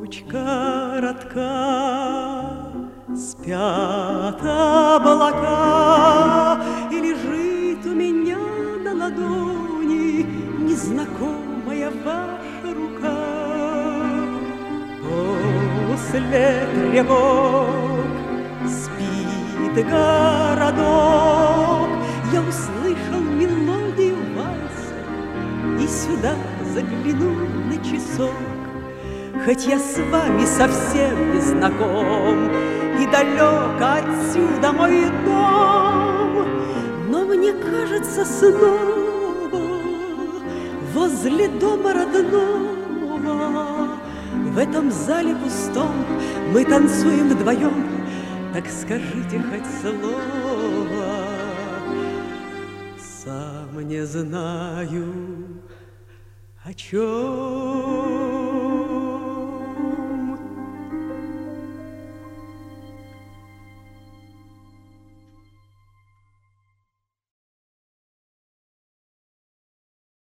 Ночь коротка, спят облака, и лежит у меня на ладони незнакомая ваша рука. После тревог спит городок, я услышал мелодию вальса и сюда загляну на часок. Хоть я с вами совсем не знаком и далек отсюда мой дом, но мне кажется снова возле дома родного. В этом зале пустом мы танцуем вдвоем, так скажите хоть слово. Сам не знаю, о чем.